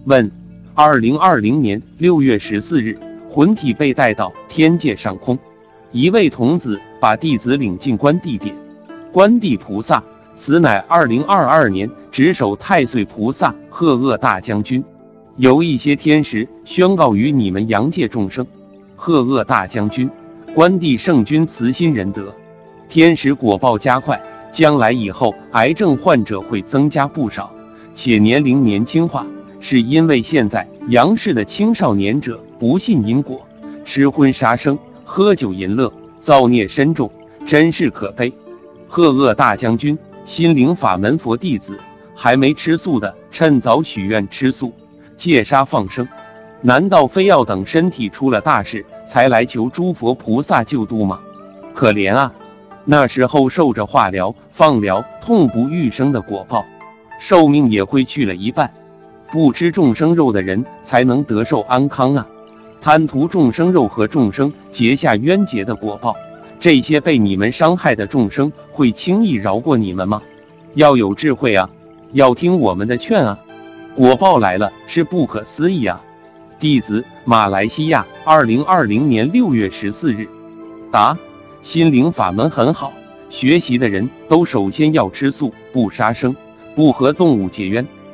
问：2020年6月14日，魂体被带到天界上空，一位童子把弟子领进关帝殿。关帝菩萨，此乃2022年值守太岁菩萨赫鄂大将军，有一些天时宣告于你们阳界众生。赫鄂大将军，关帝圣君慈心仁德，天时果报加快，将来以后癌症患者会增加不少，且年龄年轻化，是因为现在阳世的青少年者不信因果，吃荤杀生，喝酒淫乐，造孽深重，真是可悲。赫鄂大将军，心灵法门佛弟子，还没吃素的趁早许愿吃素，戒杀放生，难道非要等身体出了大事才来求诸佛菩萨救度吗？可怜啊，那时候受着化疗、放疗痛不欲生的果报，寿命也会去了一半。不吃众生肉的人才能得寿安康啊！贪图众生肉和众生结下冤结的果报，这些被你们伤害的众生会轻易饶过你们吗？要有智慧啊，要听我们的劝啊！果报来了是不可思议啊！弟子马来西亚2020年6月14日。答：心灵法门很好，学习的人都首先要吃素，不杀生，不和动物结冤。